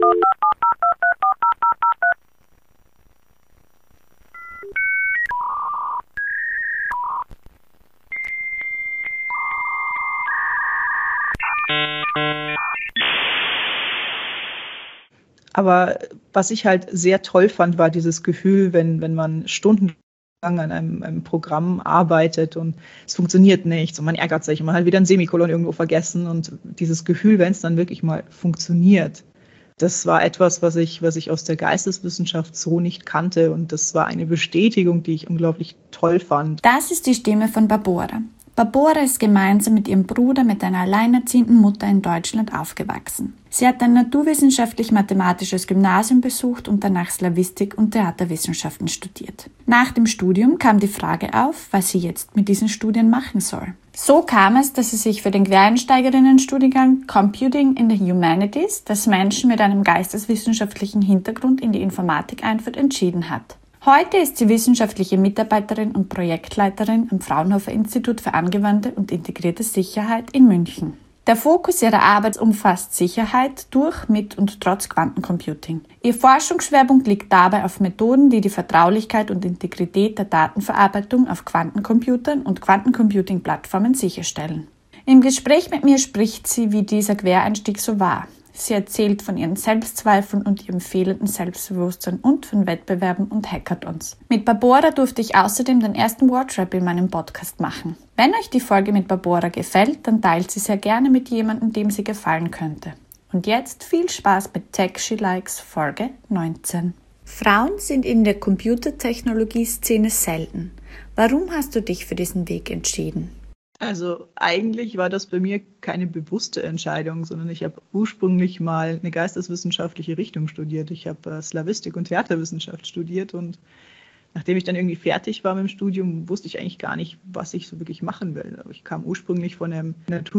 Aber was ich halt sehr toll fand, war dieses Gefühl, wenn man stundenlang an einem Programm arbeitet und es funktioniert nicht und man ärgert sich und man hat wieder ein Semikolon irgendwo vergessen und dieses Gefühl, wenn es dann wirklich mal funktioniert, das war etwas, was ich aus der Geisteswissenschaft so nicht kannte und das war eine Bestätigung, die ich unglaublich toll fand. Das ist die Stimme von Barbora. Barbora ist gemeinsam mit ihrem Bruder mit einer alleinerziehenden Mutter in Deutschland aufgewachsen. Sie hat ein naturwissenschaftlich-mathematisches Gymnasium besucht und danach Slawistik und Theaterwissenschaften studiert. Nach dem Studium kam die Frage auf, was sie jetzt mit diesen Studien machen soll. So kam es, dass sie sich für den Quereinsteigerinnenstudiengang Computing in the Humanities, das Menschen mit einem geisteswissenschaftlichen Hintergrund in die Informatik einführt, entschieden hat. Heute ist sie wissenschaftliche Mitarbeiterin und Projektleiterin am Fraunhofer Institut für angewandte und integrierte Sicherheit in München. Der Fokus ihrer Arbeit umfasst Sicherheit durch, mit und trotz Quantencomputing. Ihr Forschungsschwerpunkt liegt dabei auf Methoden, die die Vertraulichkeit und Integrität der Datenverarbeitung auf Quantencomputern und Quantencomputing-Plattformen sicherstellen. Im Gespräch mit mir spricht sie, wie dieser Quereinstieg so war. Sie erzählt von ihren Selbstzweifeln und ihrem fehlenden Selbstbewusstsein und von Wettbewerben und Hackathons. Mit Barbora durfte ich außerdem den ersten Wordrap in meinem Podcast machen. Wenn euch die Folge mit Barbora gefällt, dann teilt sie sehr gerne mit jemandem, dem sie gefallen könnte. Und jetzt viel Spaß mit Tech She Likes Folge 19. Frauen sind in der Computertechnologie-Szene selten. Warum hast du dich für diesen Weg entschieden? Also eigentlich war das bei mir keine bewusste Entscheidung, sondern ich habe ursprünglich mal eine geisteswissenschaftliche Richtung studiert. Ich habe Slawistik und Theaterwissenschaft studiert und nachdem ich dann irgendwie fertig war mit dem Studium, wusste ich eigentlich gar nicht, was ich so wirklich machen will. Aber ich kam ursprünglich von einem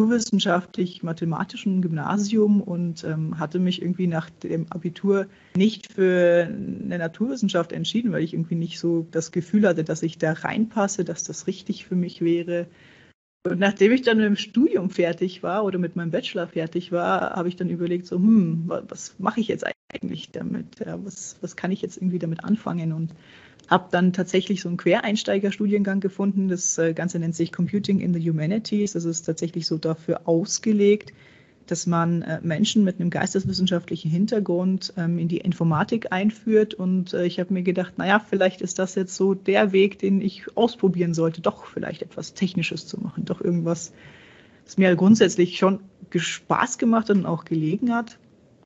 naturwissenschaftlich-mathematischen Gymnasium und hatte mich irgendwie nach dem Abitur nicht für eine Naturwissenschaft entschieden, weil ich irgendwie nicht so das Gefühl hatte, dass ich da reinpasse, dass das richtig für mich wäre. Und nachdem ich dann mit dem Studium fertig war oder mit meinem Bachelor fertig war, habe ich dann überlegt, so, was mache ich jetzt eigentlich damit? Ja, was kann ich jetzt irgendwie damit anfangen? Und habe dann tatsächlich so einen Quereinsteigerstudiengang gefunden. Das Ganze nennt sich Computing in the Humanities. Das ist tatsächlich so dafür ausgelegt, dass man Menschen mit einem geisteswissenschaftlichen Hintergrund in die Informatik einführt. Und ich habe mir gedacht, naja, vielleicht ist das jetzt so der Weg, den ich ausprobieren sollte, doch vielleicht etwas Technisches zu machen, doch irgendwas, das mir grundsätzlich schon Spaß gemacht hat und auch gelegen hat.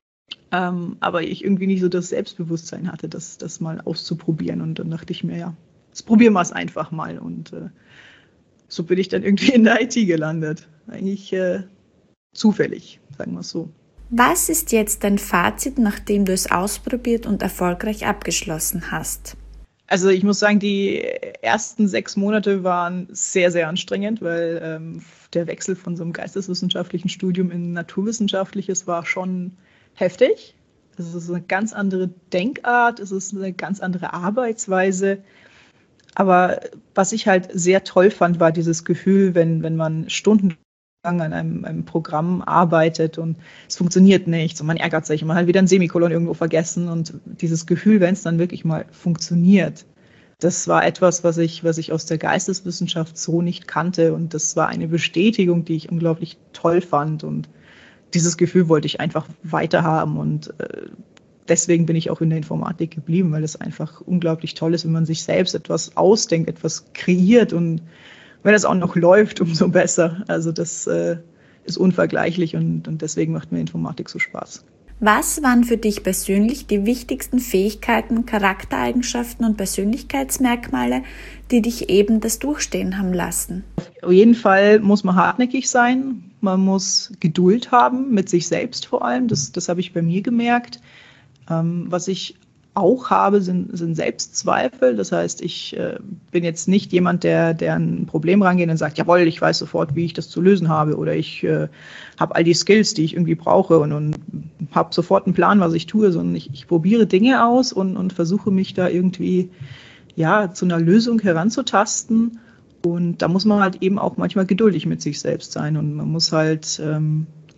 Aber ich irgendwie nicht so das Selbstbewusstsein hatte, das mal auszuprobieren. Und dann dachte ich mir, ja, jetzt probieren wir es einfach mal. Und so bin ich dann irgendwie in der IT gelandet. Eigentlich zufällig, sagen wir es so. Was ist jetzt dein Fazit, nachdem du es ausprobiert und erfolgreich abgeschlossen hast? Also ich muss sagen, die ersten 6 Monate waren sehr, sehr anstrengend, weil der Wechsel von so einem geisteswissenschaftlichen Studium in naturwissenschaftliches war schon heftig. Es ist eine ganz andere Denkart, es ist eine ganz andere Arbeitsweise. Aber was ich halt sehr toll fand, war dieses Gefühl, wenn man stundenlang an einem Programm arbeitet und es funktioniert nicht und man ärgert sich und man hat wieder ein Semikolon irgendwo vergessen und dieses Gefühl, wenn es dann wirklich mal funktioniert, das war etwas, was ich aus der Geisteswissenschaft so nicht kannte und das war eine Bestätigung, die ich unglaublich toll fand und dieses Gefühl wollte ich einfach weiterhaben und deswegen bin ich auch in der Informatik geblieben, weil es einfach unglaublich toll ist, wenn man sich selbst etwas ausdenkt, etwas kreiert und wenn das auch noch läuft, umso besser. Also das ist unvergleichlich und deswegen macht mir Informatik so Spaß. Was waren für dich persönlich die wichtigsten Fähigkeiten, Charaktereigenschaften und Persönlichkeitsmerkmale, die dich eben das Durchstehen haben lassen? Auf jeden Fall muss man hartnäckig sein. Man muss Geduld haben, mit sich selbst vor allem. Das habe ich bei mir gemerkt. Was ich auch habe, sind Selbstzweifel. Das heißt, ich bin jetzt nicht jemand, der an ein Problem rangeht und sagt, jawohl, ich weiß sofort, wie ich das zu lösen habe oder ich habe all die Skills, die ich irgendwie brauche und habe sofort einen Plan, was ich tue, sondern ich probiere Dinge aus und versuche mich da irgendwie zu einer Lösung heranzutasten. Und da muss man halt eben auch manchmal geduldig mit sich selbst sein und man muss halt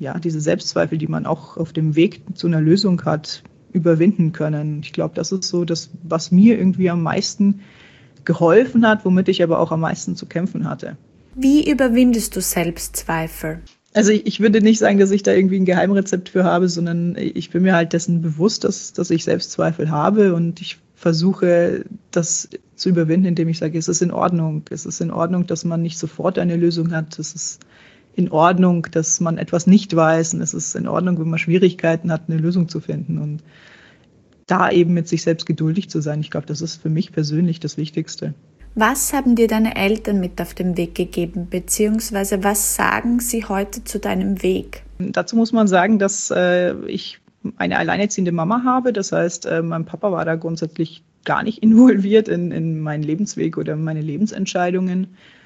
diese Selbstzweifel, die man auch auf dem Weg zu einer Lösung hat, überwinden können. Ich glaube, das ist so das, was mir irgendwie am meisten geholfen hat, womit ich aber auch am meisten zu kämpfen hatte. Wie überwindest du Selbstzweifel? Also ich würde nicht sagen, dass ich da irgendwie ein Geheimrezept für habe, sondern ich bin mir halt dessen bewusst, dass ich Selbstzweifel habe und ich versuche, das zu überwinden, indem ich sage, es ist in Ordnung. Es ist in Ordnung, dass man nicht sofort eine Lösung hat. Es ist in Ordnung, dass man etwas nicht weiß. Und es ist in Ordnung, wenn man Schwierigkeiten hat, eine Lösung zu finden. Und da eben mit sich selbst geduldig zu sein, ich glaube, das ist für mich persönlich das Wichtigste. Was haben dir deine Eltern mit auf den Weg gegeben, beziehungsweise was sagen sie heute zu deinem Weg? Dazu muss man sagen, dass ich eine alleinerziehende Mama habe. Das heißt, mein Papa war da grundsätzlich gar nicht involviert in meinen Lebensweg oder meine Lebensentscheidungen.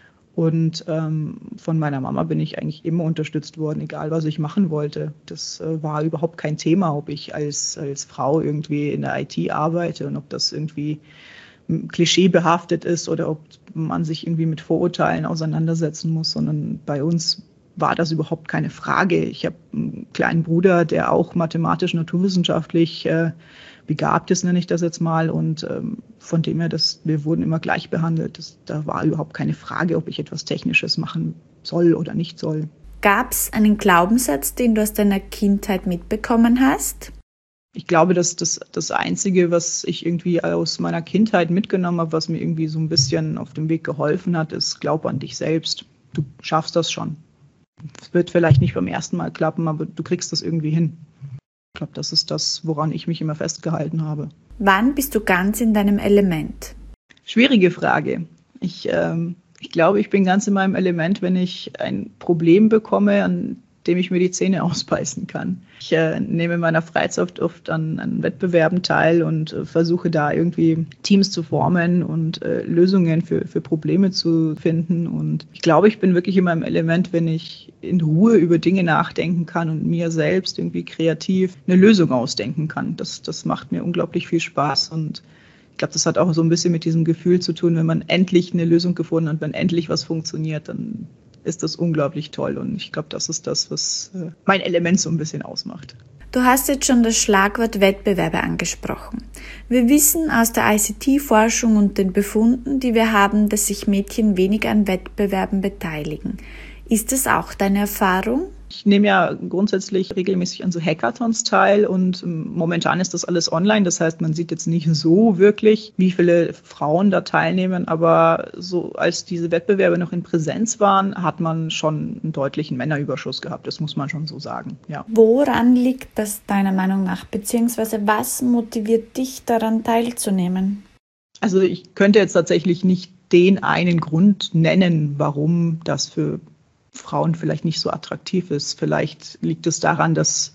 Und von meiner Mama bin ich eigentlich immer unterstützt worden, egal was ich machen wollte. Das war überhaupt kein Thema, ob ich als Frau irgendwie in der IT arbeite und ob das irgendwie klischeebehaftet ist oder ob man sich irgendwie mit Vorurteilen auseinandersetzen muss, sondern bei uns war das überhaupt keine Frage. Ich habe einen kleinen Bruder, der auch mathematisch, naturwissenschaftlich begabt ist, nenne ich das jetzt mal, und von dem her, wir wurden immer gleich behandelt. Da war überhaupt keine Frage, ob ich etwas Technisches machen soll oder nicht soll. Gab es einen Glaubenssatz, den du aus deiner Kindheit mitbekommen hast? Ich glaube, dass das Einzige, was ich irgendwie aus meiner Kindheit mitgenommen habe, was mir irgendwie so ein bisschen auf dem Weg geholfen hat, ist: Glaub an dich selbst. Du schaffst das schon. Es wird vielleicht nicht beim ersten Mal klappen, aber du kriegst das irgendwie hin. Ich glaube, das ist das, woran ich mich immer festgehalten habe. Wann bist du ganz in deinem Element? Schwierige Frage. Ich glaube, ich bin ganz in meinem Element, wenn ich ein Problem bekomme, an dem ich mir die Zähne ausbeißen kann. Ich nehme in meiner Freizeit oft an Wettbewerben teil und versuche da irgendwie Teams zu formen und Lösungen für Probleme zu finden. Und ich glaube, ich bin wirklich in meinem Element, wenn ich in Ruhe über Dinge nachdenken kann und mir selbst irgendwie kreativ eine Lösung ausdenken kann. Das macht mir unglaublich viel Spaß und ich glaube, das hat auch so ein bisschen mit diesem Gefühl zu tun, wenn man endlich eine Lösung gefunden hat, wenn endlich was funktioniert, dann ist das unglaublich toll. Und ich glaube, das ist das, was mein Element so ein bisschen ausmacht. Du hast jetzt schon das Schlagwort Wettbewerbe angesprochen. Wir wissen aus der ICT-Forschung und den Befunden, die wir haben, dass sich Mädchen weniger an Wettbewerben beteiligen. Ist das auch deine Erfahrung? Ich nehme ja grundsätzlich regelmäßig an so Hackathons teil und momentan ist das alles online. Das heißt, man sieht jetzt nicht so wirklich, wie viele Frauen da teilnehmen. Aber so als diese Wettbewerbe noch in Präsenz waren, hat man schon einen deutlichen Männerüberschuss gehabt. Das muss man schon so sagen, ja. Woran liegt das deiner Meinung nach? Beziehungsweise was motiviert dich daran teilzunehmen? Also ich könnte jetzt tatsächlich nicht den einen Grund nennen, warum das für Frauen vielleicht nicht so attraktiv ist. Vielleicht liegt es daran, dass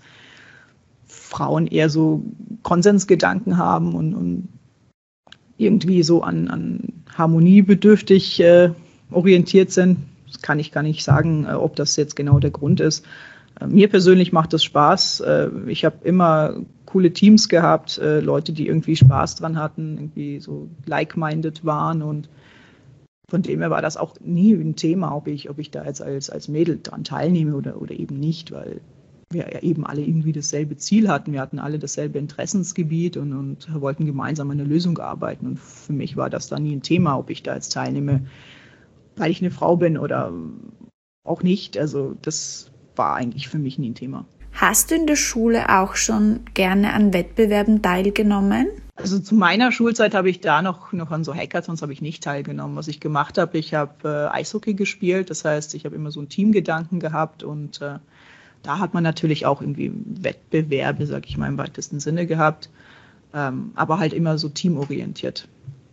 Frauen eher so Konsensgedanken haben und irgendwie so an harmoniebedürftig orientiert sind. Das kann ich gar nicht sagen, ob das jetzt genau der Grund ist. Mir persönlich macht das Spaß. Ich habe immer coole Teams gehabt, Leute, die irgendwie Spaß dran hatten, irgendwie so like-minded waren und von dem her war das auch nie ein Thema, ob ich da jetzt als Mädel dran teilnehme oder eben nicht, weil wir ja eben alle irgendwie dasselbe Ziel hatten. Wir hatten alle dasselbe Interessensgebiet und wollten gemeinsam an einer Lösung arbeiten. Und für mich war das da nie ein Thema, ob ich da jetzt teilnehme, weil ich eine Frau bin oder auch nicht. Also das war eigentlich für mich nie ein Thema. Hast du in der Schule auch schon gerne an Wettbewerben teilgenommen? Also zu meiner Schulzeit habe ich da noch an so Hackathons habe ich nicht teilgenommen. Was ich gemacht habe, ich habe Eishockey gespielt. Das heißt, ich habe immer so einen Teamgedanken gehabt und da hat man natürlich auch irgendwie Wettbewerbe, sage ich mal, im weitesten Sinne gehabt, aber halt immer so teamorientiert.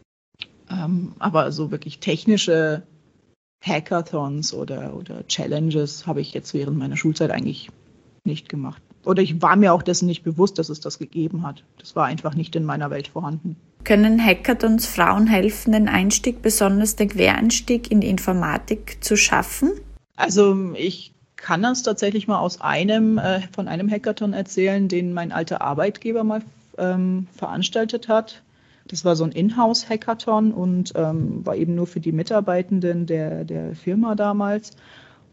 Aber so wirklich technische Hackathons oder Challenges habe ich jetzt während meiner Schulzeit eigentlich nicht gemacht. Oder ich war mir auch dessen nicht bewusst, dass es das gegeben hat. Das war einfach nicht in meiner Welt vorhanden. Können Hackathons Frauen helfen, den Einstieg, besonders den Quereinstieg in die Informatik zu schaffen? Also ich kann das tatsächlich mal von einem Hackathon erzählen, den mein alter Arbeitgeber mal veranstaltet hat. Das war so ein Inhouse-Hackathon und war eben nur für die Mitarbeitenden der Firma damals.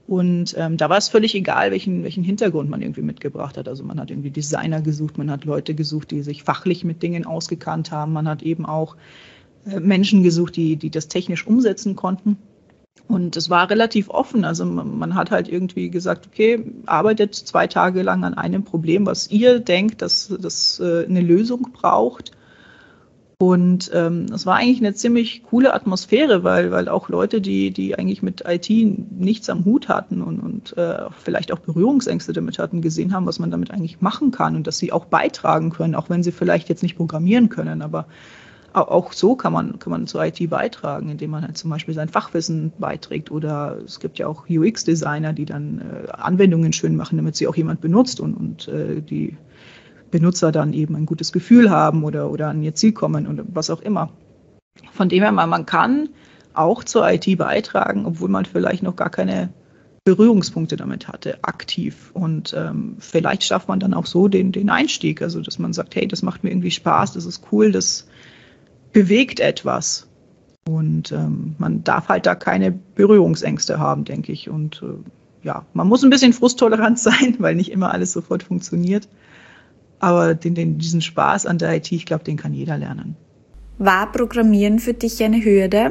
Und da war es völlig egal, welchen Hintergrund man irgendwie mitgebracht hat. Also man hat irgendwie Designer gesucht, man hat Leute gesucht, die sich fachlich mit Dingen ausgekannt haben. Man hat eben auch Menschen gesucht, die das technisch umsetzen konnten. Und es war relativ offen. Also man hat halt irgendwie gesagt, okay, arbeitet 2 Tage lang an einem Problem, was ihr denkt, dass das eine Lösung braucht. Und es war eigentlich eine ziemlich coole Atmosphäre, weil auch Leute, die eigentlich mit IT nichts am Hut hatten und vielleicht auch Berührungsängste damit hatten, gesehen haben, was man damit eigentlich machen kann und dass sie auch beitragen können, auch wenn sie vielleicht jetzt nicht programmieren können. Aber auch so kann man zur IT beitragen, indem man halt zum Beispiel sein Fachwissen beiträgt. Oder es gibt ja auch UX-Designer, die dann Anwendungen schön machen, damit sie auch jemand benutzt und die Benutzer dann eben ein gutes Gefühl haben oder an ihr Ziel kommen oder was auch immer. Von dem her, man kann auch zur IT beitragen, obwohl man vielleicht noch gar keine Berührungspunkte damit hatte, aktiv. Und vielleicht schafft man dann auch so den Einstieg, also dass man sagt, hey, das macht mir irgendwie Spaß, das ist cool, das bewegt etwas. Und man darf halt da keine Berührungsängste haben, denke ich. Und man muss ein bisschen frusttolerant sein, weil nicht immer alles sofort funktioniert. Aber diesen Spaß an der IT, ich glaube, den kann jeder lernen. War Programmieren für dich eine Hürde?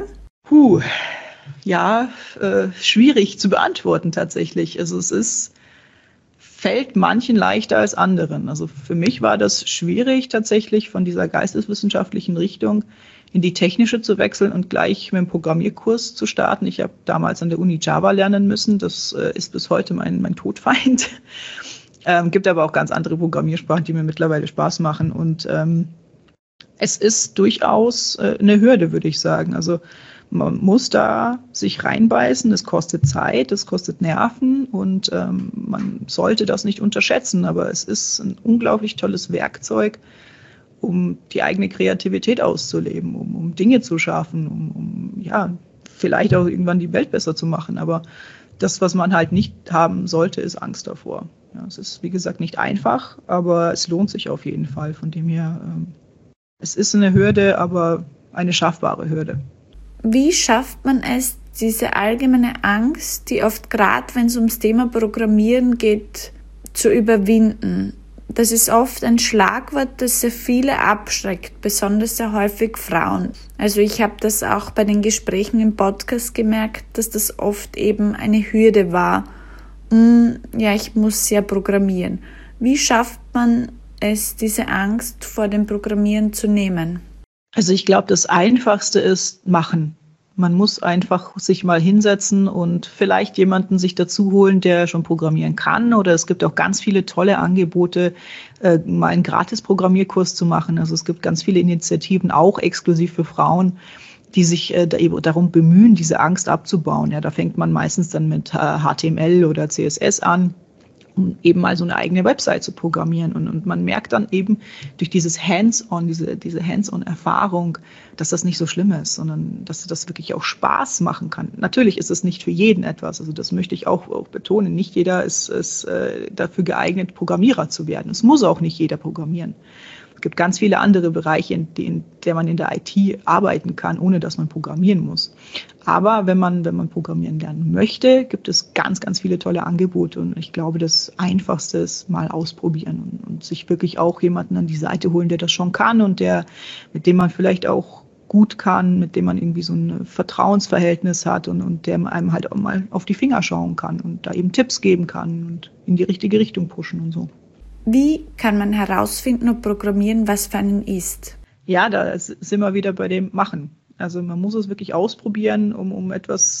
Schwierig zu beantworten tatsächlich. Also fällt manchen leichter als anderen. Also für mich war das schwierig, tatsächlich von dieser geisteswissenschaftlichen Richtung in die technische zu wechseln und gleich mit dem Programmierkurs zu starten. Ich habe damals an der Uni Java lernen müssen. Das ist bis heute mein Todfeind. Gibt aber auch ganz andere Programmiersprachen, die mir mittlerweile Spaß machen. Und es ist durchaus eine Hürde, würde ich sagen. Also man muss da sich reinbeißen. Es kostet Zeit, es kostet Nerven und man sollte das nicht unterschätzen. Aber es ist ein unglaublich tolles Werkzeug, um die eigene Kreativität auszuleben, um Dinge zu schaffen, um vielleicht auch irgendwann die Welt besser zu machen. Aber das, was man halt nicht haben sollte, ist Angst davor. Ja, es ist, wie gesagt, nicht einfach, aber es lohnt sich auf jeden Fall. Von dem her, es ist eine Hürde, aber eine schaffbare Hürde. Wie schafft man es, diese allgemeine Angst, die oft gerade, wenn es ums Thema Programmieren geht, zu überwinden? Das ist oft ein Schlagwort, das sehr viele abschreckt, besonders sehr häufig Frauen. Also ich habe das auch bei den Gesprächen im Podcast gemerkt, dass das oft eben eine Hürde war. Ich muss ja programmieren. Wie schafft man es, diese Angst vor dem Programmieren zu nehmen? Also ich glaube, das Einfachste ist machen. Man muss einfach sich mal hinsetzen und vielleicht jemanden sich dazu holen, der schon programmieren kann. Oder es gibt auch ganz viele tolle Angebote, mal einen Gratis-Programmierkurs zu machen. Also es gibt ganz viele Initiativen, auch exklusiv für Frauen, die sich darum bemühen, diese Angst abzubauen. Ja, da fängt man meistens dann mit HTML oder CSS an, um eben mal so eine eigene Website zu programmieren. Und man merkt dann eben durch dieses Hands-on, diese Hands-on-Erfahrung, dass das nicht so schlimm ist, sondern dass das wirklich auch Spaß machen kann. Natürlich ist es nicht für jeden etwas, also das möchte ich auch betonen. Nicht jeder ist dafür geeignet, Programmierer zu werden. Es muss auch nicht jeder programmieren. Es gibt ganz viele andere Bereiche, in denen man in der IT arbeiten kann, ohne dass man programmieren muss. Aber wenn man programmieren lernen möchte, gibt es ganz, ganz viele tolle Angebote. Und ich glaube, das Einfachste ist mal ausprobieren und sich wirklich auch jemanden an die Seite holen, der das schon kann und mit dem man vielleicht auch gut kann, mit dem man irgendwie so ein Vertrauensverhältnis hat und der einem halt auch mal auf die Finger schauen kann und da eben Tipps geben kann und in die richtige Richtung pushen und so. Wie kann man herausfinden, ob Programmieren was für einen ist? Ja, da sind wir wieder bei dem Machen. Also man muss es wirklich ausprobieren, um etwas,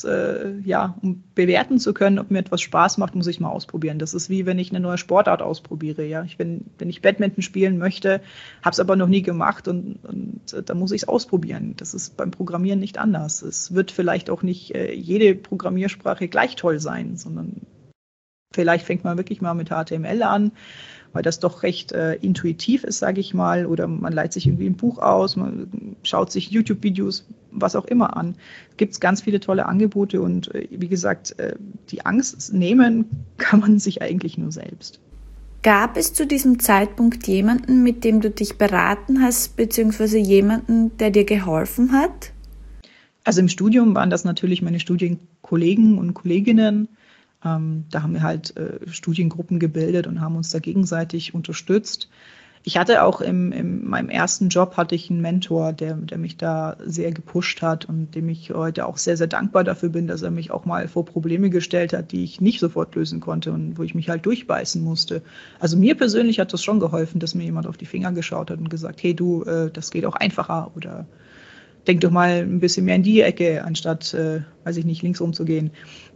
um bewerten zu können, ob mir etwas Spaß macht, muss ich mal ausprobieren. Das ist wie wenn ich eine neue Sportart ausprobiere. Ja, wenn ich Badminton spielen möchte, habe es aber noch nie gemacht und da muss ich es ausprobieren. Das ist beim Programmieren nicht anders. Es wird vielleicht auch nicht jede Programmiersprache gleich toll sein, sondern vielleicht fängt man wirklich mal mit HTML an, weil das doch recht intuitiv ist, sage ich mal, oder man leiht sich irgendwie ein Buch aus, man schaut sich YouTube-Videos, was auch immer an. Gibt es ganz viele tolle Angebote und wie gesagt, die Angst nehmen kann man sich eigentlich nur selbst. Gab es zu diesem Zeitpunkt jemanden, mit dem du dich beraten hast, beziehungsweise jemanden, der dir geholfen hat? Also im Studium waren das natürlich meine Studienkollegen und Kolleginnen. Da haben wir halt Studiengruppen gebildet und haben uns da gegenseitig unterstützt. Ich hatte auch in meinem ersten Job hatte ich einen Mentor, der mich da sehr gepusht hat und dem ich heute auch sehr, sehr dankbar dafür bin, dass er mich auch mal vor Probleme gestellt hat, die ich nicht sofort lösen konnte und wo ich mich halt durchbeißen musste. Also mir persönlich hat das schon geholfen, dass mir jemand auf die Finger geschaut hat und gesagt, hey du, das geht auch einfacher oder denk doch mal ein bisschen mehr in die Ecke, anstatt, weiß ich nicht, links rumzugehen.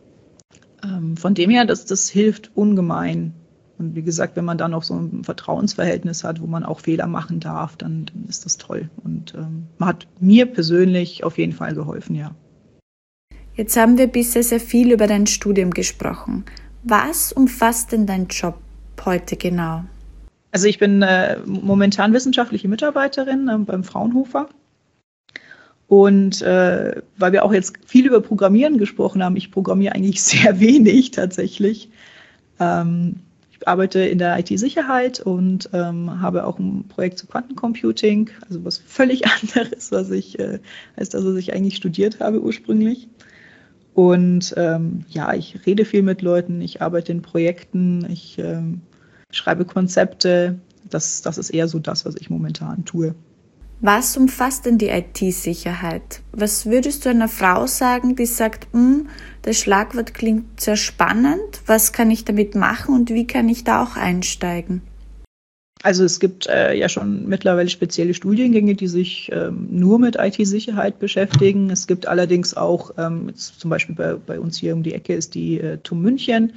Von dem her, das hilft ungemein. Und wie gesagt, wenn man dann auch so ein Vertrauensverhältnis hat, wo man auch Fehler machen darf, dann ist das toll. Und man hat mir persönlich auf jeden Fall geholfen, ja. Jetzt haben wir bisher sehr viel über dein Studium gesprochen. Was umfasst denn dein Job heute genau? Also ich bin momentan wissenschaftliche Mitarbeiterin beim Fraunhofer. Und weil wir auch jetzt viel über Programmieren gesprochen haben, ich programmiere eigentlich sehr wenig tatsächlich. Ich arbeite in der IT-Sicherheit und habe auch ein Projekt zu Quantencomputing, also was völlig anderes, als das, was ich eigentlich studiert habe ursprünglich. Und ich rede viel mit Leuten, ich arbeite in Projekten, ich schreibe Konzepte. Das ist eher so das, was ich momentan tue. Was umfasst denn die IT-Sicherheit? Was würdest du einer Frau sagen, die sagt, das Schlagwort klingt sehr spannend, was kann ich damit machen und wie kann ich da auch einsteigen? Also es gibt ja schon mittlerweile spezielle Studiengänge, die sich nur mit IT-Sicherheit beschäftigen. Es gibt allerdings auch, jetzt zum Beispiel bei uns hier um die Ecke ist die TUM München.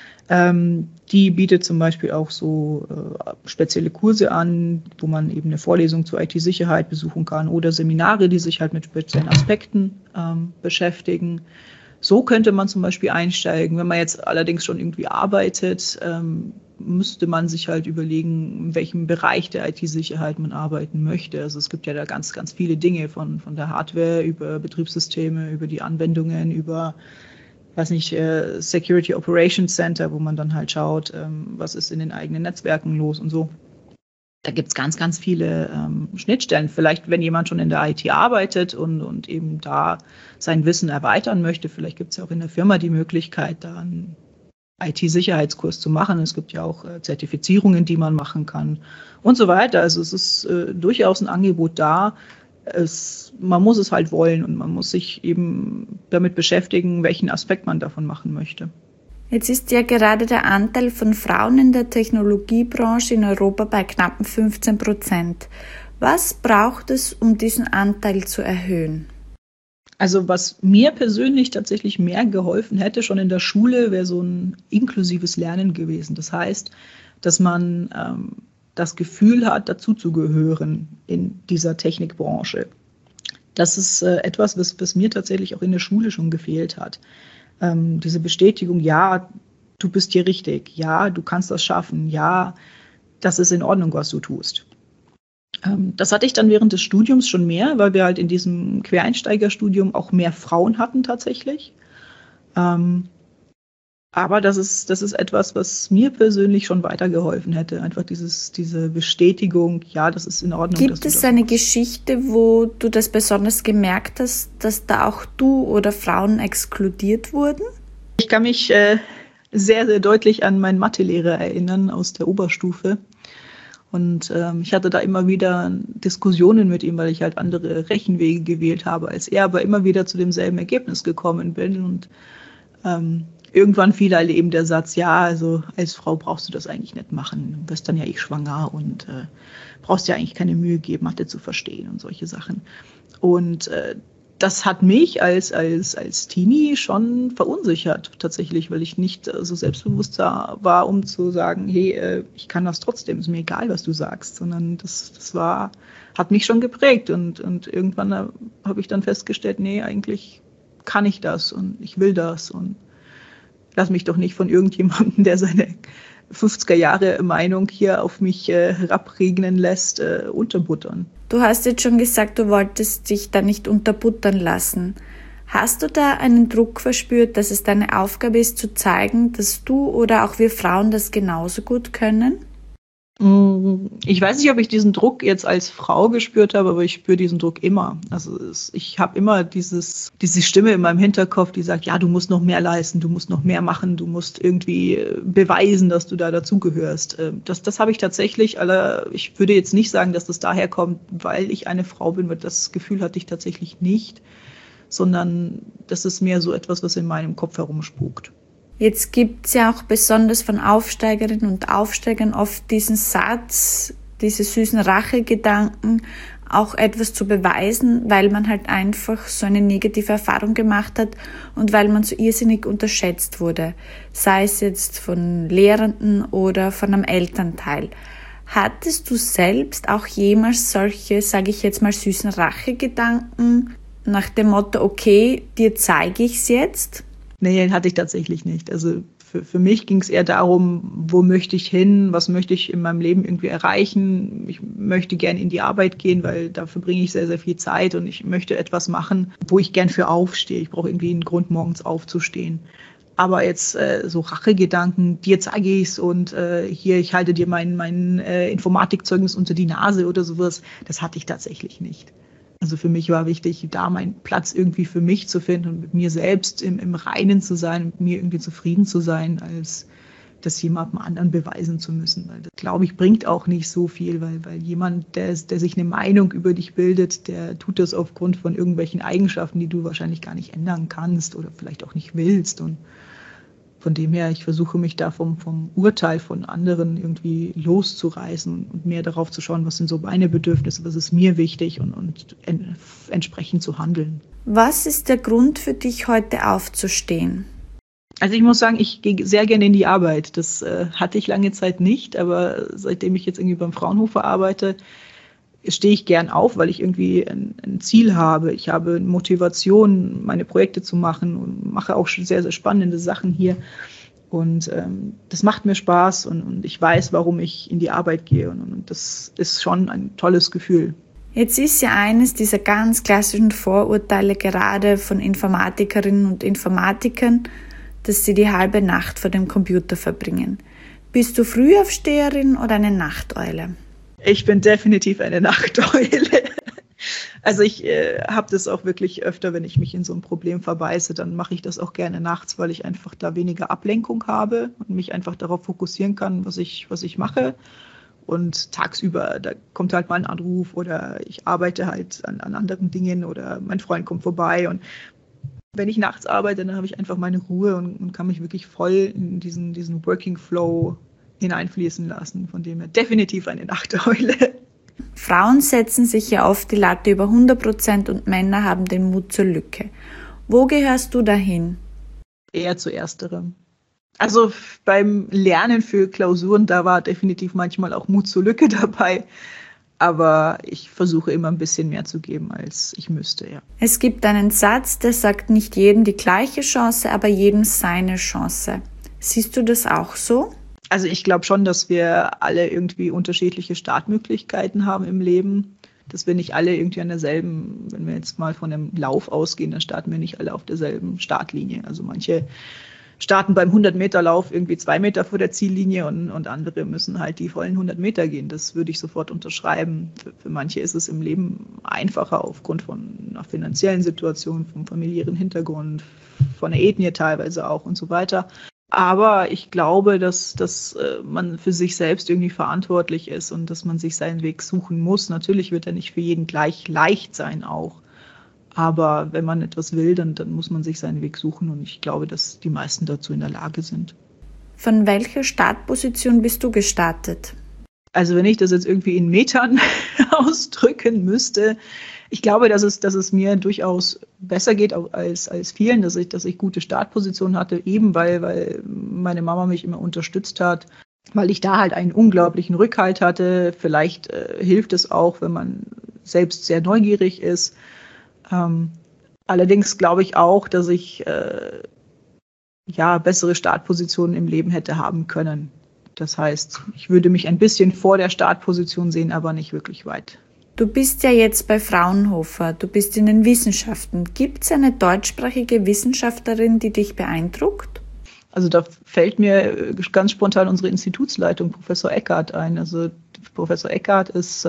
Die bietet zum Beispiel auch so spezielle Kurse an, wo man eben eine Vorlesung zur IT-Sicherheit besuchen kann oder Seminare, die sich halt mit speziellen Aspekten beschäftigen. So könnte man zum Beispiel einsteigen. Wenn man jetzt allerdings schon irgendwie arbeitet, müsste man sich halt überlegen, in welchem Bereich der IT-Sicherheit man arbeiten möchte. Also es gibt ja da ganz, ganz viele Dinge von der Hardware über Betriebssysteme, über die Anwendungen, über Security Operations Center, wo man dann halt schaut, was ist in den eigenen Netzwerken los und so. Da gibt es ganz, ganz viele Schnittstellen. Vielleicht, wenn jemand schon in der IT arbeitet und eben da sein Wissen erweitern möchte, vielleicht gibt es ja auch in der Firma die Möglichkeit, da einen IT-Sicherheitskurs zu machen. Es gibt ja auch Zertifizierungen, die man machen kann und so weiter. Also es ist durchaus ein Angebot da. Man muss es halt wollen und man muss sich eben damit beschäftigen, welchen Aspekt man davon machen möchte. Jetzt ist ja gerade der Anteil von Frauen in der Technologiebranche in Europa bei knappen 15%. Was braucht es, um diesen Anteil zu erhöhen? Also was mir persönlich tatsächlich mehr geholfen hätte, schon in der Schule, wäre so ein inklusives Lernen gewesen. Das heißt, dass man das Gefühl hat, dazuzugehören in dieser Technikbranche. Das ist etwas, was mir tatsächlich auch in der Schule schon gefehlt hat. Diese Bestätigung, ja, du bist hier richtig, ja, du kannst das schaffen, ja, das ist in Ordnung, was du tust. Das hatte ich dann während des Studiums schon mehr, weil wir halt in diesem Quereinsteigerstudium auch mehr Frauen hatten tatsächlich. Aber das ist etwas, was mir persönlich schon weitergeholfen hätte. Einfach diese Bestätigung, ja, das ist in Ordnung. Gibt es eine Geschichte, wo du das besonders gemerkt hast, dass da auch du oder Frauen exkludiert wurden? Ich kann mich sehr, sehr deutlich an meinen Mathelehrer erinnern aus der Oberstufe. Und ich hatte da immer wieder Diskussionen mit ihm, weil ich halt andere Rechenwege gewählt habe als er, aber immer wieder zu demselben Ergebnis gekommen bin. Und irgendwann fiel halt eben der Satz, ja, also als Frau brauchst du das eigentlich nicht machen. Du wirst dann ja schwanger und brauchst ja eigentlich keine Mühe geben, Mathe zu verstehen und solche Sachen. Und das hat mich als Teenie schon verunsichert tatsächlich, weil ich nicht so selbstbewusst war, um zu sagen, hey, ich kann das trotzdem, ist mir egal, was du sagst, sondern hat mich schon geprägt und irgendwann habe ich dann festgestellt, nee, eigentlich kann ich das und ich will das und lass mich doch nicht von irgendjemandem, der seine 50er-Jahre-Meinung hier auf mich herabregnen lässt, unterbuttern. Du hast jetzt schon gesagt, du wolltest dich da nicht unterbuttern lassen. Hast du da einen Druck verspürt, dass es deine Aufgabe ist, zu zeigen, dass du oder auch wir Frauen das genauso gut können? Ich weiß nicht, ob ich diesen Druck jetzt als Frau gespürt habe, aber ich spüre diesen Druck immer. Also ich habe immer diese Stimme in meinem Hinterkopf, die sagt, ja, du musst noch mehr leisten, du musst noch mehr machen, du musst irgendwie beweisen, dass du da dazugehörst. Das habe ich tatsächlich, ich würde jetzt nicht sagen, dass das daher kommt, weil ich eine Frau bin, weil das Gefühl hatte ich tatsächlich nicht, sondern das ist mehr so etwas, was in meinem Kopf herumspukt. Jetzt gibt es ja auch besonders von Aufsteigerinnen und Aufsteigern oft diesen Satz, diese süßen Rachegedanken, auch etwas zu beweisen, weil man halt einfach so eine negative Erfahrung gemacht hat und weil man so irrsinnig unterschätzt wurde, sei es jetzt von Lehrenden oder von einem Elternteil. Hattest du selbst auch jemals solche, sage ich jetzt mal, süßen Rachegedanken nach dem Motto, okay, dir zeige ich es jetzt? Nee, hatte ich tatsächlich nicht. Also für mich ging es eher darum, wo möchte ich hin, was möchte ich in meinem Leben irgendwie erreichen. Ich möchte gerne in die Arbeit gehen, weil da verbringe ich sehr, sehr viel Zeit und ich möchte etwas machen, wo ich gern für aufstehe. Ich brauche irgendwie einen Grund, morgens aufzustehen. Aber jetzt so Rachegedanken, dir zeige ich es und hier, ich halte dir mein Informatikzeugnis unter die Nase oder sowas, das hatte ich tatsächlich nicht. Also für mich war wichtig, da meinen Platz irgendwie für mich zu finden und mit mir selbst im Reinen zu sein, mit mir irgendwie zufrieden zu sein, als das jemandem anderen beweisen zu müssen. Weil das, glaube ich, bringt auch nicht so viel, weil jemand, der sich eine Meinung über dich bildet, der tut das aufgrund von irgendwelchen Eigenschaften, die du wahrscheinlich gar nicht ändern kannst oder vielleicht auch nicht willst. Und von dem her, ich versuche mich da vom Urteil von anderen irgendwie loszureißen und mehr darauf zu schauen, was sind so meine Bedürfnisse, was ist mir wichtig und entsprechend zu handeln. Was ist der Grund für dich, heute aufzustehen? Also ich muss sagen, ich gehe sehr gerne in die Arbeit. Das hatte ich lange Zeit nicht, aber seitdem ich jetzt irgendwie beim Fraunhofer arbeite, stehe ich gern auf, weil ich irgendwie ein Ziel habe. Ich habe Motivation, meine Projekte zu machen und mache auch schon sehr, sehr spannende Sachen hier. Und das macht mir Spaß und ich weiß, warum ich in die Arbeit gehe. Und das ist schon ein tolles Gefühl. Jetzt ist ja eines dieser ganz klassischen Vorurteile gerade von Informatikerinnen und Informatikern, dass sie die halbe Nacht vor dem Computer verbringen. Bist du Frühaufsteherin oder eine Nachteule? Ich bin definitiv eine Nachteule. Also ich habe das auch wirklich öfter, wenn ich mich in so ein Problem verbeiße, dann mache ich das auch gerne nachts, weil ich einfach da weniger Ablenkung habe und mich einfach darauf fokussieren kann, was ich mache. Und tagsüber, da kommt halt mal ein Anruf oder ich arbeite halt an anderen Dingen oder mein Freund kommt vorbei. Und wenn ich nachts arbeite, dann habe ich einfach meine Ruhe und kann mich wirklich voll in diesen Working Flow hineinfließen lassen. Von dem her definitiv eine Nachteule. Frauen setzen sich ja oft die Latte über 100% und Männer haben den Mut zur Lücke. Wo gehörst du dahin? Eher zu ersterem. Also beim Lernen für Klausuren, da war definitiv manchmal auch Mut zur Lücke dabei. Aber ich versuche immer ein bisschen mehr zu geben, als ich müsste, ja. Es gibt einen Satz, der sagt, nicht jedem die gleiche Chance, aber jedem seine Chance. Siehst du das auch so? Also ich glaube schon, dass wir alle irgendwie unterschiedliche Startmöglichkeiten haben im Leben. Dass wir nicht alle irgendwie an derselben, wenn wir jetzt mal von einem Lauf ausgehen, dann starten wir nicht alle auf derselben Startlinie. Also manche starten beim 100-Meter-Lauf irgendwie 2 Meter vor der Ziellinie und andere müssen halt die vollen 100 Meter gehen. Das würde ich sofort unterschreiben. Für manche ist es im Leben einfacher aufgrund von einer finanziellen Situation, vom familiären Hintergrund, von der Ethnie teilweise auch und so weiter. Aber ich glaube, dass man für sich selbst irgendwie verantwortlich ist und dass man sich seinen Weg suchen muss. Natürlich wird er nicht für jeden gleich leicht sein auch. Aber wenn man etwas will, dann muss man sich seinen Weg suchen. Und ich glaube, dass die meisten dazu in der Lage sind. Von welcher Startposition bist du gestartet? Also wenn ich das jetzt irgendwie in Metern ausdrücken müsste, ich glaube, dass es mir durchaus besser geht als vielen, dass ich gute Startpositionen hatte, eben weil meine Mama mich immer unterstützt hat, weil ich da halt einen unglaublichen Rückhalt hatte. Vielleicht hilft es auch, wenn man selbst sehr neugierig ist. Allerdings glaube ich auch, dass ich bessere Startpositionen im Leben hätte haben können. Das heißt, ich würde mich ein bisschen vor der Startposition sehen, aber nicht wirklich weit. Du bist ja jetzt bei Fraunhofer, du bist in den Wissenschaften. Gibt es eine deutschsprachige Wissenschaftlerin, die dich beeindruckt? Also da fällt mir ganz spontan unsere Institutsleitung, Professor Eckert, ein. Also Professor Eckert ist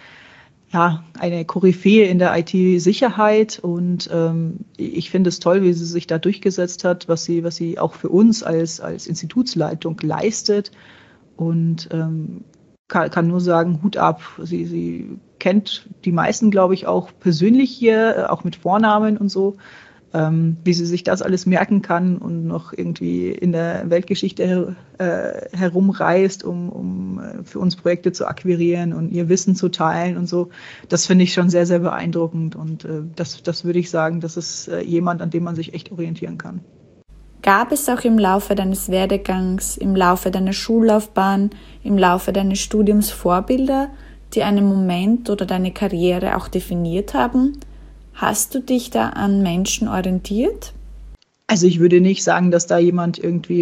eine Koryphäe in der IT-Sicherheit und ich finde es toll, wie sie sich da durchgesetzt hat, was sie auch für uns als Institutsleitung leistet und kann nur sagen, Hut ab. Sie kennt die meisten, glaube ich, auch persönlich hier, auch mit Vornamen und so. Wie sie sich das alles merken kann und noch irgendwie in der Weltgeschichte herumreist, um für uns Projekte zu akquirieren und ihr Wissen zu teilen und so. Das finde ich schon sehr, sehr beeindruckend und das würde ich sagen, das ist jemand, an dem man sich echt orientieren kann. Gab es auch im Laufe deines Werdegangs, im Laufe deiner Schullaufbahn, im Laufe deines Studiums Vorbilder, die einen Moment oder deine Karriere auch definiert haben? Hast du dich da an Menschen orientiert? Also ich würde nicht sagen, dass da jemand irgendwie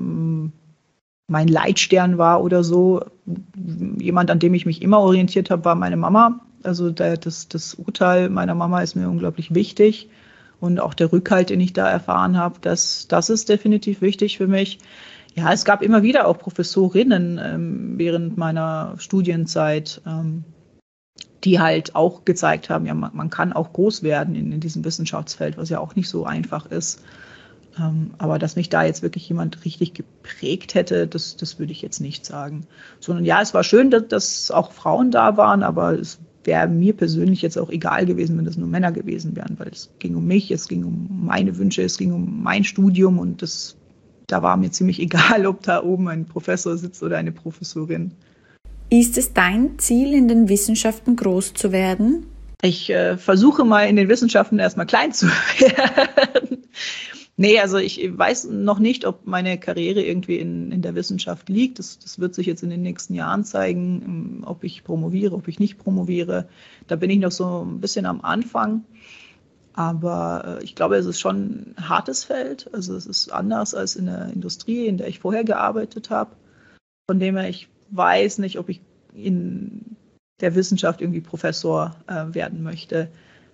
mein Leitstern war oder so. Jemand, an dem ich mich immer orientiert habe, war meine Mama. Also das Urteil meiner Mama ist mir unglaublich wichtig. Und auch der Rückhalt, den ich da erfahren habe, das ist definitiv wichtig für mich. Ja, es gab immer wieder auch Professorinnen während meiner Studienzeit, die halt auch gezeigt haben, ja, man kann auch groß werden in diesem Wissenschaftsfeld, was ja auch nicht so einfach ist. Aber dass mich da jetzt wirklich jemand richtig geprägt hätte, das würde ich jetzt nicht sagen. Sondern ja, es war schön, dass auch Frauen da waren, aber es wäre mir persönlich jetzt auch egal gewesen, wenn es nur Männer gewesen wären, weil es ging um mich, es ging um meine Wünsche, es ging um mein Studium und da war mir ziemlich egal, ob da oben ein Professor sitzt oder eine Professorin. Ist es dein Ziel, in den Wissenschaften groß zu werden? Ich versuche mal in den Wissenschaften erstmal klein zu werden. Nee, also ich weiß noch nicht, ob meine Karriere irgendwie in der Wissenschaft liegt. Das wird sich jetzt in den nächsten Jahren zeigen, ob ich promoviere, ob ich nicht promoviere. Da bin ich noch so ein bisschen am Anfang. Aber ich glaube, es ist schon ein hartes Feld. Also es ist anders als in der Industrie, in der ich vorher gearbeitet habe. Von dem her, ich weiß nicht, ob ich in der Wissenschaft irgendwie Professor werden möchte.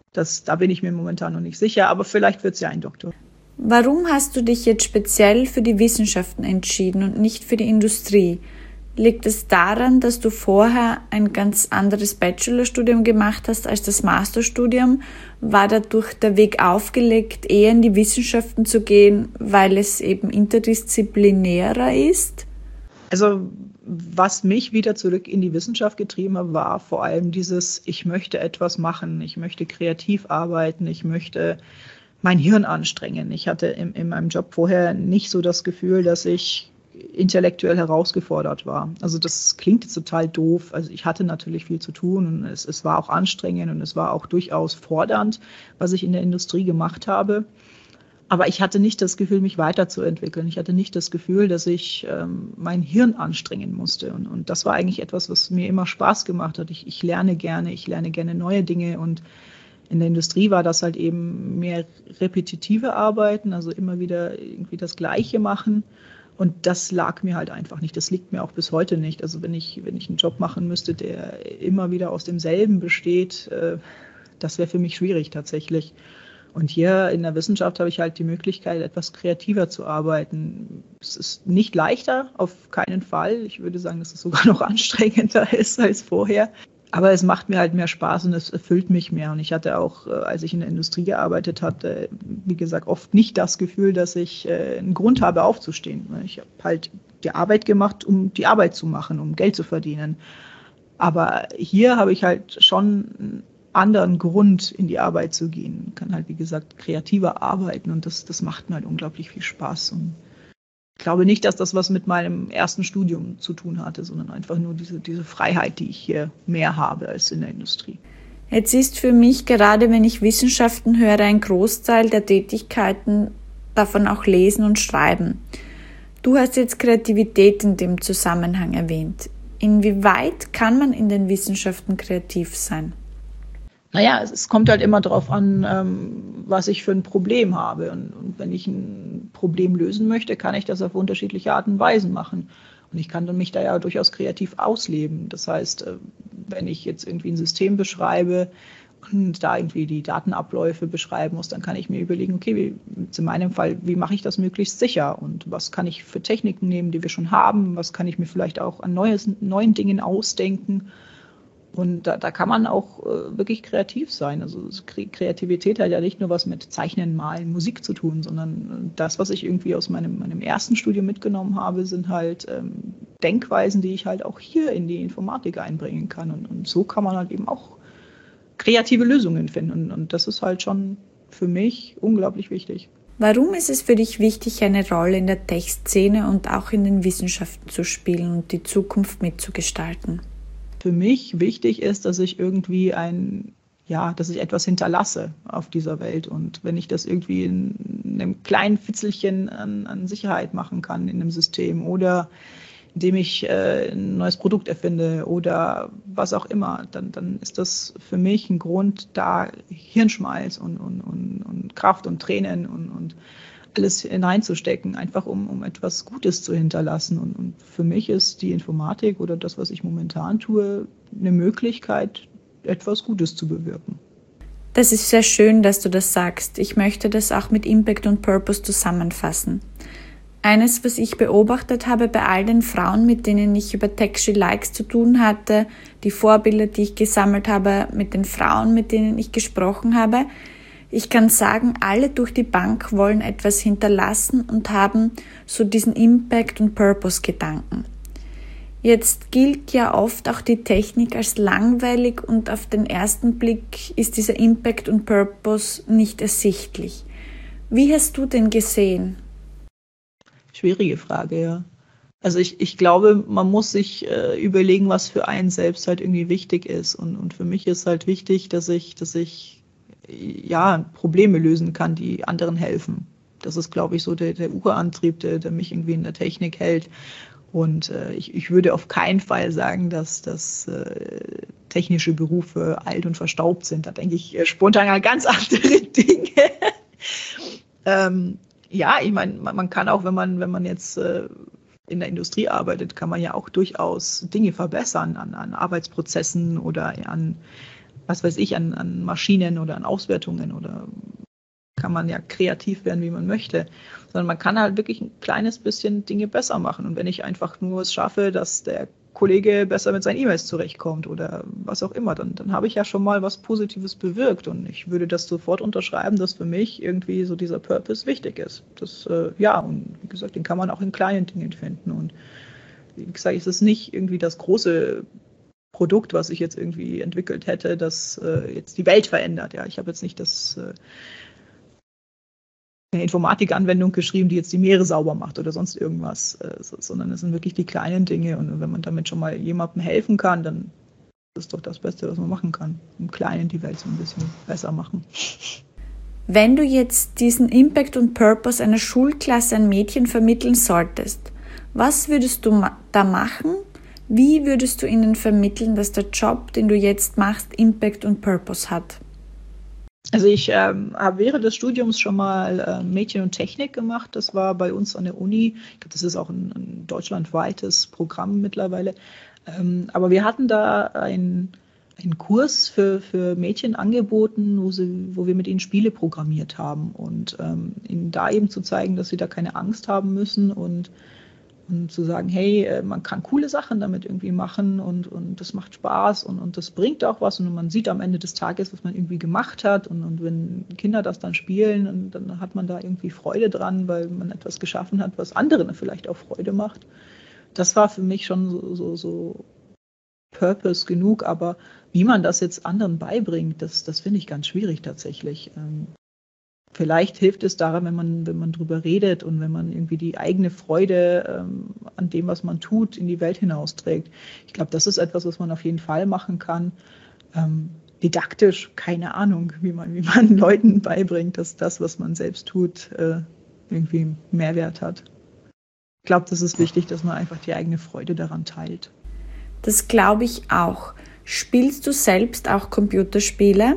Da bin ich mir momentan noch nicht sicher, aber vielleicht wird es ja ein Doktor. Warum hast du dich jetzt speziell für die Wissenschaften entschieden und nicht für die Industrie? Liegt es daran, dass du vorher ein ganz anderes Bachelorstudium gemacht hast als das Masterstudium? War dadurch der Weg aufgelegt, eher in die Wissenschaften zu gehen, weil es eben interdisziplinärer ist? Also was mich wieder zurück in die Wissenschaft getrieben hat, war vor allem ich möchte etwas machen, ich möchte kreativ arbeiten, ich möchte mein Hirn anstrengen. Ich hatte in meinem Job vorher nicht so das Gefühl, dass ich intellektuell herausgefordert war. Also das klingt jetzt total doof. Also ich hatte natürlich viel zu tun und es war auch anstrengend und es war auch durchaus fordernd, was ich in der Industrie gemacht habe. Aber ich hatte nicht das Gefühl, mich weiterzuentwickeln. Ich hatte nicht das Gefühl, dass ich mein Hirn anstrengen musste. Und das war eigentlich etwas, was mir immer Spaß gemacht hat. Ich lerne gerne neue Dinge. Und in der Industrie war das halt eben mehr repetitive Arbeiten, also immer wieder irgendwie das Gleiche machen. Und das lag mir halt einfach nicht. Das liegt mir auch bis heute nicht. Also wenn ich einen Job machen müsste, der immer wieder aus demselben besteht, das wäre für mich schwierig tatsächlich. Und hier in der Wissenschaft habe ich halt die Möglichkeit, etwas kreativer zu arbeiten. Es ist nicht leichter, auf keinen Fall. Ich würde sagen, dass es sogar noch anstrengender ist als vorher. Aber es macht mir halt mehr Spaß und es erfüllt mich mehr. Und ich hatte auch, als ich in der Industrie gearbeitet hatte, wie gesagt, oft nicht das Gefühl, dass ich einen Grund habe, aufzustehen. Ich habe halt die Arbeit gemacht, um die Arbeit zu machen, um Geld zu verdienen. Aber hier habe ich halt schon einen anderen Grund, in die Arbeit zu gehen. Ich kann halt, wie gesagt, kreativer arbeiten und das macht mir halt unglaublich viel Spaß. Und ich glaube nicht, dass das was mit meinem ersten Studium zu tun hatte, sondern einfach nur diese Freiheit, die ich hier mehr habe als in der Industrie. Jetzt ist für mich, gerade wenn ich Wissenschaften höre, ein Großteil der Tätigkeiten davon auch Lesen und Schreiben. Du hast jetzt Kreativität in dem Zusammenhang erwähnt. Inwieweit kann man in den Wissenschaften kreativ sein? Naja, es kommt halt immer darauf an, was ich für ein Problem habe. Und wenn ich ein Problem lösen möchte, kann ich das auf unterschiedliche Arten und Weisen machen. Und ich kann mich da ja durchaus kreativ ausleben. Das heißt, wenn ich jetzt irgendwie ein System beschreibe und da irgendwie die Datenabläufe beschreiben muss, dann kann ich mir überlegen, okay, in meinem Fall, wie mache ich das möglichst sicher und was kann ich für Techniken nehmen, die wir schon haben, was kann ich mir vielleicht auch an neuen Dingen ausdenken. Und da kann man auch wirklich kreativ sein. Also Kreativität hat ja nicht nur was mit Zeichnen, Malen, Musik zu tun, sondern das, was ich irgendwie aus meinem ersten Studium mitgenommen habe, sind halt Denkweisen, die ich halt auch hier in die Informatik einbringen kann. Und so kann man halt eben auch kreative Lösungen finden. Und das ist halt schon für mich unglaublich wichtig. Warum ist es für dich wichtig, eine Rolle in der Tech-Szene und auch in den Wissenschaften zu spielen und die Zukunft mitzugestalten? Für mich wichtig ist, dass ich irgendwie dass ich etwas hinterlasse auf dieser Welt. Und wenn ich das irgendwie in einem kleinen Fitzelchen an Sicherheit machen kann in einem System oder indem ich ein neues Produkt erfinde oder was auch immer, dann ist das für mich ein Grund, da Hirnschmalz und Kraft und Tränen und alles hineinzustecken, einfach um etwas Gutes zu hinterlassen. Und für mich ist die Informatik oder das, was ich momentan tue, eine Möglichkeit, etwas Gutes zu bewirken. Das ist sehr schön, dass du das sagst. Ich möchte das auch mit Impact und Purpose zusammenfassen. Eines, was ich beobachtet habe bei all den Frauen, mit denen ich über Tech-She-Likes zu tun hatte, die Vorbilder, die ich gesammelt habe, mit den Frauen, mit denen ich gesprochen habe, ich kann sagen, alle durch die Bank wollen etwas hinterlassen und haben so diesen Impact- und Purpose-Gedanken. Jetzt gilt ja oft auch die Technik als langweilig und auf den ersten Blick ist dieser Impact und Purpose nicht ersichtlich. Wie hast du den gesehen? Schwierige Frage, ja. Also ich glaube, man muss sich überlegen, was für einen selbst halt irgendwie wichtig ist. Und für mich ist halt wichtig, dass ich Probleme lösen kann, die anderen helfen. Das ist, glaube ich, so der Urantrieb, der mich irgendwie in der Technik hält. Und ich würde auf keinen Fall sagen, dass technische Berufe alt und verstaubt sind. Da denke ich spontan an ganz andere Dinge. Ich meine, man kann auch, wenn man jetzt in der Industrie arbeitet, kann man ja auch durchaus Dinge verbessern an Arbeitsprozessen oder an an Maschinen oder an Auswertungen oder kann man ja kreativ werden, wie man möchte. Sondern man kann halt wirklich ein kleines bisschen Dinge besser machen. Und wenn ich einfach nur es schaffe, dass der Kollege besser mit seinen E-Mails zurechtkommt oder was auch immer, dann habe ich ja schon mal was Positives bewirkt. Und ich würde das sofort unterschreiben, dass für mich irgendwie so dieser Purpose wichtig ist. Und wie gesagt, den kann man auch in kleinen Dingen finden. Und wie gesagt, es ist nicht irgendwie das große Produkt, was ich jetzt irgendwie entwickelt hätte, das jetzt die Welt verändert. Ja, ich habe jetzt nicht eine Informatikanwendung geschrieben, die jetzt die Meere sauber macht oder sonst irgendwas, sondern es sind wirklich die kleinen Dinge. Und wenn man damit schon mal jemandem helfen kann, dann ist das doch das Beste, was man machen kann. Im Kleinen die Welt so ein bisschen besser machen. Wenn du jetzt diesen Impact und Purpose einer Schulklasse an Mädchen vermitteln solltest, was würdest du da machen? Wie würdest du ihnen vermitteln, dass der Job, den du jetzt machst, Impact und Purpose hat? Also ich habe während des Studiums schon mal Mädchen und Technik gemacht. Das war bei uns an der Uni. Ich glaube, das ist auch ein deutschlandweites Programm mittlerweile. Aber wir hatten da einen Kurs für Mädchen angeboten, wo wir mit ihnen Spiele programmiert haben. Und ihnen da eben zu zeigen, dass sie da keine Angst haben müssen und zu sagen, hey, man kann coole Sachen damit irgendwie machen und das macht Spaß und das bringt auch was und man sieht am Ende des Tages, was man irgendwie gemacht hat und wenn Kinder das dann spielen, dann hat man da irgendwie Freude dran, weil man etwas geschaffen hat, was anderen vielleicht auch Freude macht. Das war für mich schon so Purpose genug, aber wie man das jetzt anderen beibringt, das finde ich ganz schwierig tatsächlich. Vielleicht hilft es daran, wenn man drüber redet und wenn man irgendwie die eigene Freude an dem, was man tut, in die Welt hinausträgt. Ich glaube, das ist etwas, was man auf jeden Fall machen kann. Didaktisch, keine Ahnung, wie man Leuten beibringt, dass das, was man selbst tut, irgendwie Mehrwert hat. Ich glaube, das ist wichtig, dass man einfach die eigene Freude daran teilt. Das glaube ich auch. Spielst du selbst auch Computerspiele?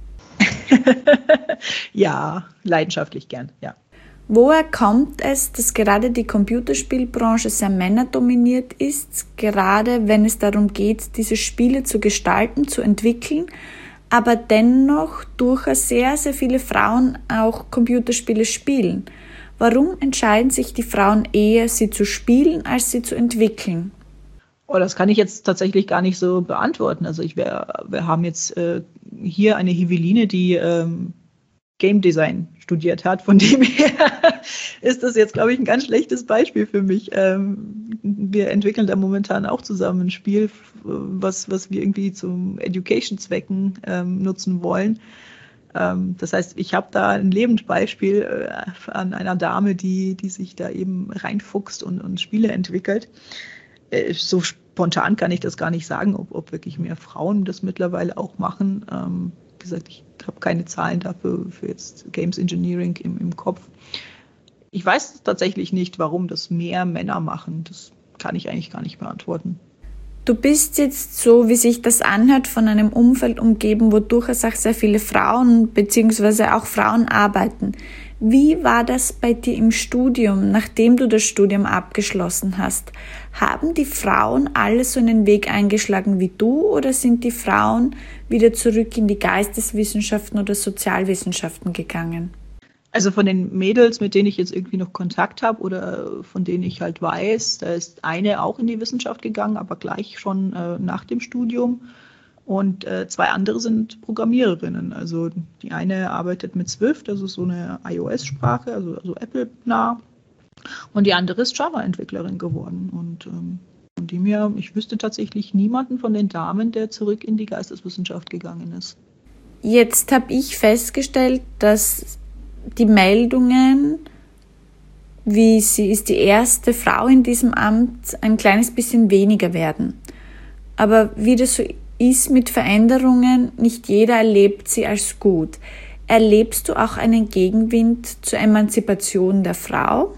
Ja, leidenschaftlich gern, ja. Woher kommt es, dass gerade die Computerspielbranche sehr männerdominiert ist, gerade wenn es darum geht, diese Spiele zu gestalten, zu entwickeln, aber dennoch durchaus sehr, sehr viele Frauen auch Computerspiele spielen. Warum entscheiden sich die Frauen eher, sie zu spielen, als sie zu entwickeln? Oh, das kann ich jetzt tatsächlich gar nicht so beantworten. Also wir haben jetzt hier eine Hiveline, die Game Design studiert hat. Von dem her ist das jetzt, glaube ich, ein ganz schlechtes Beispiel für mich. Wir entwickeln da momentan auch zusammen ein Spiel, was wir irgendwie zum Education-Zwecken nutzen wollen. Das heißt, ich habe da ein Lebensbeispiel an einer Dame, die sich da eben reinfuchst und Spiele entwickelt. So spontan kann ich das gar nicht sagen, ob wirklich mehr Frauen das mittlerweile auch machen. Wie gesagt, ich habe keine Zahlen dafür für jetzt Games Engineering im Kopf. Ich weiß tatsächlich nicht, warum das mehr Männer machen. Das kann ich eigentlich gar nicht beantworten. Du bist jetzt, so wie sich das anhört, von einem Umfeld umgeben, wo durchaus auch sehr viele Frauen bzw. auch Frauen arbeiten. Wie war das bei dir im Studium, nachdem du das Studium abgeschlossen hast? Haben die Frauen alle so einen Weg eingeschlagen wie du oder sind die Frauen wieder zurück in die Geisteswissenschaften oder Sozialwissenschaften gegangen? Also von den Mädels, mit denen ich jetzt irgendwie noch Kontakt habe oder von denen ich halt weiß, da ist eine auch in die Wissenschaft gegangen, aber gleich schon nach dem Studium. Und zwei andere sind Programmiererinnen. Also die eine arbeitet mit Swift, also so eine iOS-Sprache, also Apple-nah. Und die andere ist Java-Entwicklerin geworden. Und von dem her, ich wüsste tatsächlich niemanden von den Damen, der zurück in die Geisteswissenschaft gegangen ist. Jetzt habe ich festgestellt, dass die Meldungen, wie sie ist die erste Frau in diesem Amt, ein kleines bisschen weniger werden. Aber wie das so ist mit Veränderungen, nicht jeder erlebt sie als gut. Erlebst du auch einen Gegenwind zur Emanzipation der Frau?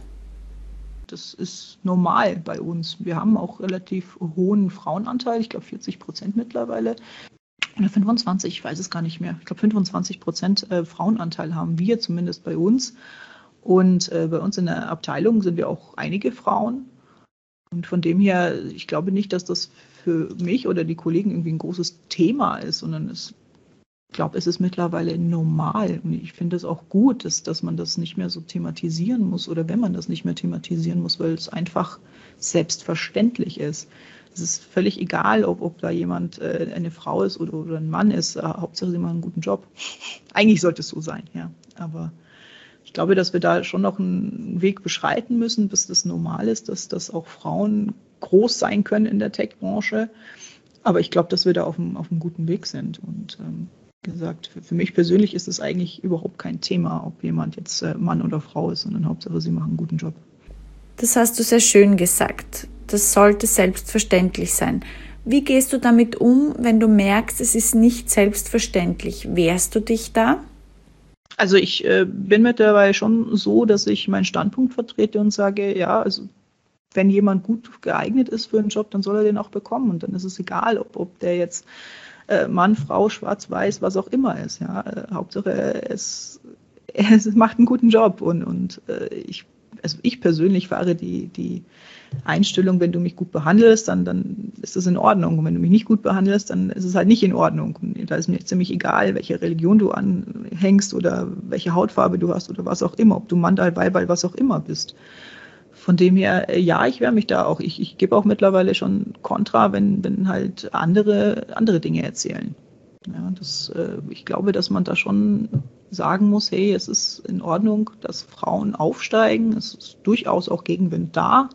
Das ist normal bei uns. Wir haben auch relativ hohen Frauenanteil, ich glaube 40% mittlerweile. Oder 25, ich weiß es gar nicht mehr. Ich glaube 25% Frauenanteil haben wir zumindest bei uns. Und bei uns in der Abteilung sind wir auch einige Frauen. Und von dem her, ich glaube nicht, dass das für mich oder die Kollegen irgendwie ein großes Thema ist, sondern ich glaube, es ist mittlerweile normal. Und ich finde es auch gut, dass man das nicht mehr so thematisieren muss oder wenn man das nicht mehr thematisieren muss, weil es einfach selbstverständlich ist. Es ist völlig egal, ob da jemand eine Frau ist oder ein Mann ist. Hauptsache, sie machen einen guten Job. Eigentlich sollte es so sein, ja. Aber ich glaube, dass wir da schon noch einen Weg beschreiten müssen, bis das normal ist, dass auch Frauen groß sein können in der Tech-Branche. Aber ich glaube, dass wir da auf einem guten Weg sind. Und wie gesagt, für mich persönlich ist es eigentlich überhaupt kein Thema, ob jemand jetzt Mann oder Frau ist, sondern Hauptsache, sie machen einen guten Job. Das hast du sehr schön gesagt. Das sollte selbstverständlich sein. Wie gehst du damit um, wenn du merkst, es ist nicht selbstverständlich? Wehrst du dich da? Also ich bin mittlerweile schon so, dass ich meinen Standpunkt vertrete und sage, ja, also wenn jemand gut geeignet ist für einen Job, dann soll er den auch bekommen. Und dann ist es egal, ob der jetzt Mann, Frau, schwarz, weiß, was auch immer ist. Ja? Hauptsache, es macht einen guten Job. Und ich persönlich fahre die Einstellung, wenn du mich gut behandelst, dann ist das in Ordnung. Und wenn du mich nicht gut behandelst, dann ist es halt nicht in Ordnung. Und da ist mir ziemlich egal, welche Religion du anhängst oder welche Hautfarbe du hast oder was auch immer, ob du Mandal, Weibal, was auch immer bist. Von dem her, ja, ich wehre mich da auch. Ich gebe auch mittlerweile schon Kontra, wenn halt andere Dinge erzählen. Ja, ich glaube, dass man da schon sagen muss, hey, es ist in Ordnung, dass Frauen aufsteigen. Es ist durchaus auch Gegenwind da.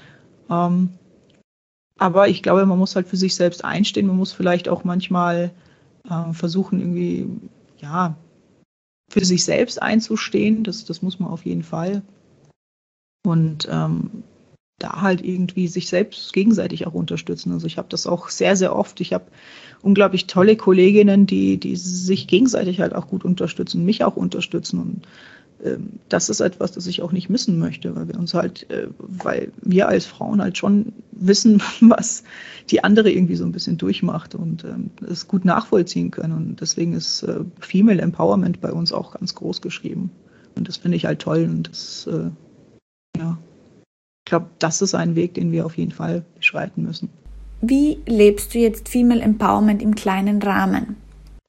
Aber ich glaube, man muss halt für sich selbst einstehen. Man muss vielleicht auch manchmal versuchen, irgendwie, ja, für sich selbst einzustehen. Das muss man auf jeden Fall. Und da halt irgendwie sich selbst gegenseitig auch unterstützen. Also ich habe das auch sehr, sehr oft. Ich habe unglaublich tolle Kolleginnen, die sich gegenseitig halt auch gut unterstützen, mich auch unterstützen. Und das ist etwas, das ich auch nicht missen möchte, weil weil wir als Frauen halt schon wissen, was die andere irgendwie so ein bisschen durchmacht und es gut nachvollziehen können. Und deswegen ist Female Empowerment bei uns auch ganz groß geschrieben. Und das finde ich halt toll. Und ja. Ich glaube, das ist ein Weg, den wir auf jeden Fall beschreiten müssen. Wie lebst du jetzt Female Empowerment im kleinen Rahmen?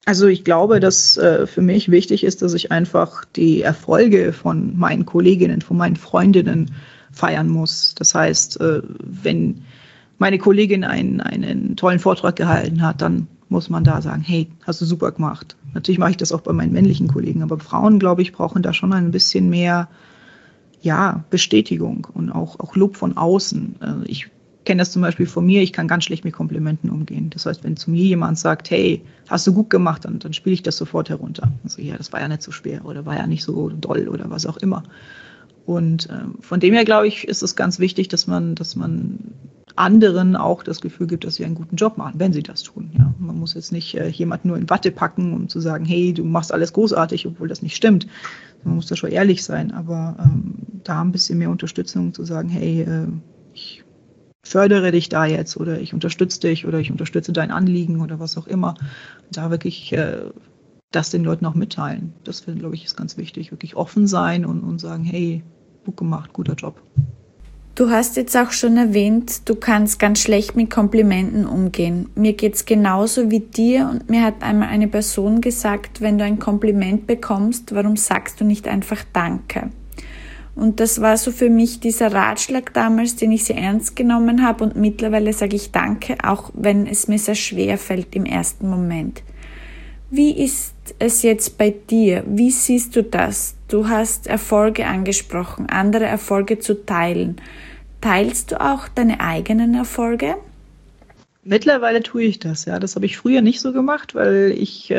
Also ich glaube, dass für mich wichtig ist, dass ich einfach die Erfolge von meinen Kolleginnen, von meinen Freundinnen feiern muss. Das heißt, wenn meine Kollegin einen tollen Vortrag gehalten hat, dann muss man da sagen, hey, hast du super gemacht. Natürlich mache ich das auch bei meinen männlichen Kollegen, aber Frauen, glaube ich, brauchen da schon ein bisschen mehr, ja, Bestätigung und auch Lob von außen. Ich kenne das zum Beispiel von mir, ich kann ganz schlecht mit Komplimenten umgehen. Das heißt, wenn zu mir jemand sagt, hey, hast du gut gemacht, dann spiele ich das sofort herunter. Also ja, das war ja nicht so schwer oder war ja nicht so doll oder was auch immer. Und von dem her, glaube ich, ist es ganz wichtig, dass man anderen auch das Gefühl gibt, dass sie einen guten Job machen, wenn sie das tun. Ja. Man muss jetzt nicht jemanden nur in Watte packen, um zu sagen, hey, du machst alles großartig, obwohl das nicht stimmt. Man muss da schon ehrlich sein, aber da ein bisschen mehr Unterstützung zu sagen, hey, ich fördere dich da jetzt oder ich unterstütze dich oder ich unterstütze dein Anliegen oder was auch immer. Da wirklich das den Leuten auch mitteilen. Das, glaube ich, ist ganz wichtig. Wirklich offen sein und sagen, hey, gut gemacht, guter Job. Du hast jetzt auch schon erwähnt, du kannst ganz schlecht mit Komplimenten umgehen. Mir geht's genauso wie dir und mir hat einmal eine Person gesagt, wenn du ein Kompliment bekommst, warum sagst du nicht einfach Danke? Und das war so für mich dieser Ratschlag damals, den ich sehr ernst genommen habe und mittlerweile sage ich Danke, auch wenn es mir sehr schwer fällt im ersten Moment. Wie ist es jetzt bei dir? Wie siehst du das? Du hast Erfolge angesprochen, andere Erfolge zu teilen. Teilst du auch deine eigenen Erfolge? Mittlerweile tue ich das, ja. Das habe ich früher nicht so gemacht, weil ich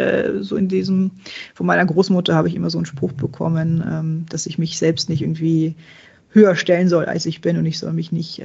von meiner Großmutter habe ich immer so einen Spruch bekommen, dass ich mich selbst nicht irgendwie höher stellen soll, als ich bin und ich soll mich nicht,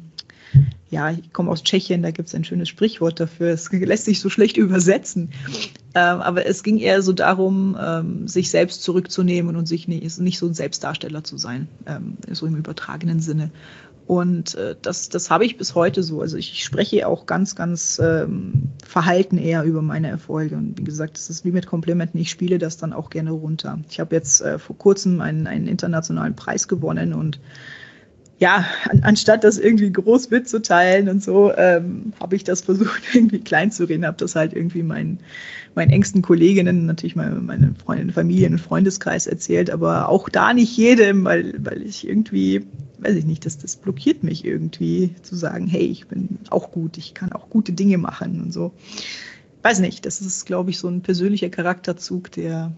ich komme aus Tschechien, da gibt es ein schönes Sprichwort dafür, es lässt sich so schlecht übersetzen, aber es ging eher so darum, sich selbst zurückzunehmen und sich nicht so ein Selbstdarsteller zu sein, so im übertragenen Sinne. Und das habe ich bis heute so. Also ich spreche auch ganz, ganz verhalten eher über meine Erfolge. Und wie gesagt, das ist wie mit Komplimenten, ich spiele das dann auch gerne runter. Ich habe jetzt vor kurzem einen internationalen Preis gewonnen und ja, anstatt das irgendwie groß mitzuteilen und so, habe ich das versucht, irgendwie klein zu reden, habe das halt irgendwie meinen engsten Kolleginnen, natürlich meine Freundin, Familien- und Freundeskreis erzählt, aber auch da nicht jedem, weil ich irgendwie, weiß ich nicht, das blockiert mich irgendwie, zu sagen, hey, ich bin auch gut, ich kann auch gute Dinge machen und so. Weiß nicht, das ist, glaube ich, so ein persönlicher Charakterzug, der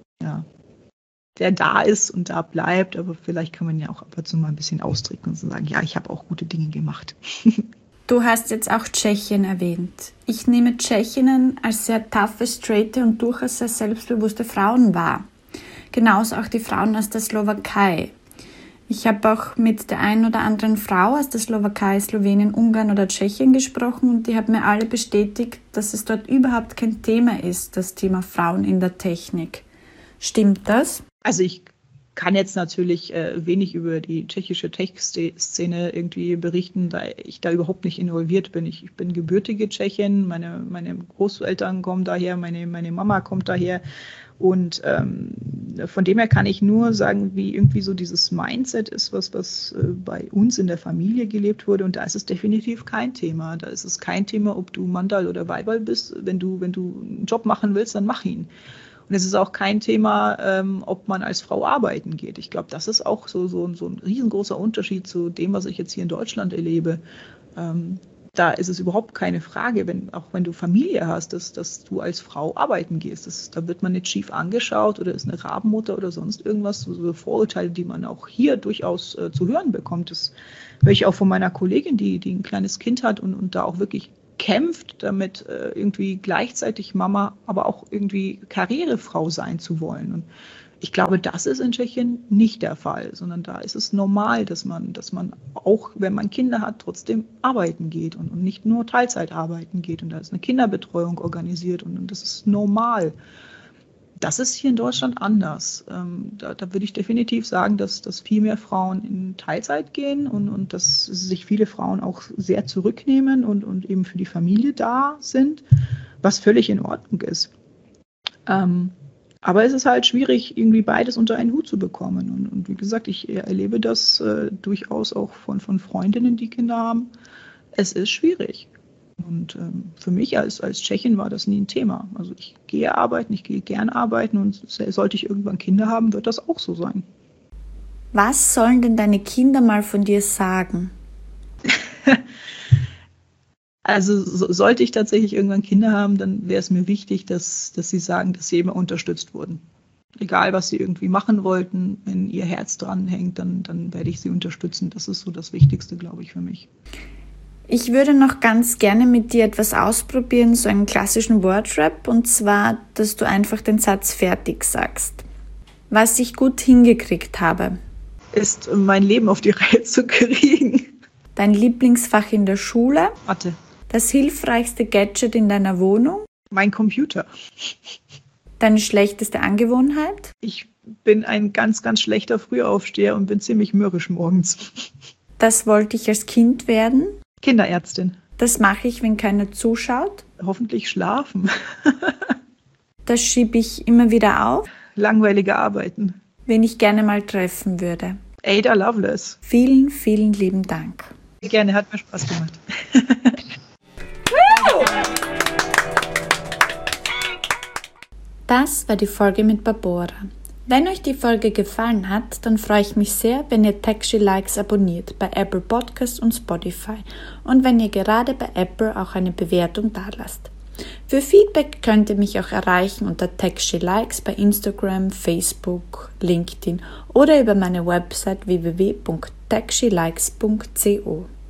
da ist und da bleibt, aber vielleicht kann man ja auch ab und zu mal ein bisschen ausdrücken und so sagen, ja, ich habe auch gute Dinge gemacht. Du hast jetzt auch Tschechien erwähnt. Ich nehme Tschechinnen als sehr taffe, straighte und durchaus sehr selbstbewusste Frauen wahr. Genauso auch die Frauen aus der Slowakei. Ich habe auch mit der einen oder anderen Frau aus der Slowakei, Slowenien, Ungarn oder Tschechien gesprochen und die haben mir alle bestätigt, dass es dort überhaupt kein Thema ist, das Thema Frauen in der Technik. Stimmt das? Also ich kann jetzt natürlich wenig über die tschechische Tech-Szene irgendwie berichten, da ich da überhaupt nicht involviert bin. Ich bin gebürtige Tschechin, meine Großeltern kommen daher, meine Mama kommt daher. Und von dem her kann ich nur sagen, wie irgendwie so dieses Mindset ist, was bei uns in der Familie gelebt wurde. Und da ist es definitiv kein Thema. Da ist es kein Thema, ob du Mandal oder Weiberl bist. Wenn du einen Job machen willst, dann mach ihn. Und es ist auch kein Thema, ob man als Frau arbeiten geht. Ich glaube, das ist auch so ein riesengroßer Unterschied zu dem, was ich jetzt hier in Deutschland erlebe. Da ist es überhaupt keine Frage, auch wenn du Familie hast, dass du als Frau arbeiten gehst. Da wird man nicht schief angeschaut oder ist eine Rabenmutter oder sonst irgendwas. So Vorurteile, die man auch hier durchaus zu hören bekommt. Das höre ich auch von meiner Kollegin, die ein kleines Kind hat und da auch wirklich kämpft, damit irgendwie gleichzeitig Mama, aber auch irgendwie Karrierefrau sein zu wollen. Und ich glaube, das ist in Tschechien nicht der Fall, sondern da ist es normal, dass man auch, wenn man Kinder hat, trotzdem arbeiten geht und nicht nur Teilzeit arbeiten geht. Und da ist eine Kinderbetreuung organisiert und das ist normal. Das ist hier in Deutschland anders. Da würde ich definitiv sagen, dass viel mehr Frauen in Teilzeit gehen und dass sich viele Frauen auch sehr zurücknehmen und eben für die Familie da sind, was völlig in Ordnung ist. Aber es ist halt schwierig, irgendwie beides unter einen Hut zu bekommen. Und wie gesagt, ich erlebe das durchaus auch von Freundinnen, die Kinder haben. Es ist schwierig. Und für mich als Tschechin war das nie ein Thema. Also ich gehe arbeiten, ich gehe gern arbeiten und sollte ich irgendwann Kinder haben, wird das auch so sein. Was sollen denn deine Kinder mal von dir sagen? Also sollte ich tatsächlich irgendwann Kinder haben, dann wäre es mir wichtig, dass sie sagen, dass sie immer unterstützt wurden. Egal, was sie irgendwie machen wollten, wenn ihr Herz dran hängt, dann werde ich sie unterstützen. Das ist so das Wichtigste, glaube ich, für mich. Ich würde noch ganz gerne mit dir etwas ausprobieren, so einen klassischen Wordrap, und zwar, dass du einfach den Satz fertig sagst. Was ich gut hingekriegt habe. Ist mein Leben auf die Reihe zu kriegen. Dein Lieblingsfach in der Schule? Mathe. Das hilfreichste Gadget in deiner Wohnung? Mein Computer. Deine schlechteste Angewohnheit? Ich bin ein ganz, ganz schlechter Frühaufsteher und bin ziemlich mürrisch morgens. Das wollte ich als Kind werden? Kinderärztin. Das mache ich, wenn keiner zuschaut? Hoffentlich schlafen. Das schiebe ich immer wieder auf? Langweilige Arbeiten. Wen ich gerne mal treffen würde? Ada Lovelace. Vielen, vielen lieben Dank. Gerne, hat mir Spaß gemacht. Das war die Folge mit Barbora. Wenn euch die Folge gefallen hat, dann freue ich mich sehr, wenn ihr Tech She Likes abonniert bei Apple Podcasts und Spotify und wenn ihr gerade bei Apple auch eine Bewertung dalasst. Für Feedback könnt ihr mich auch erreichen unter Tech She Likes bei Instagram, Facebook, LinkedIn oder über meine Website www.techshelikes.co.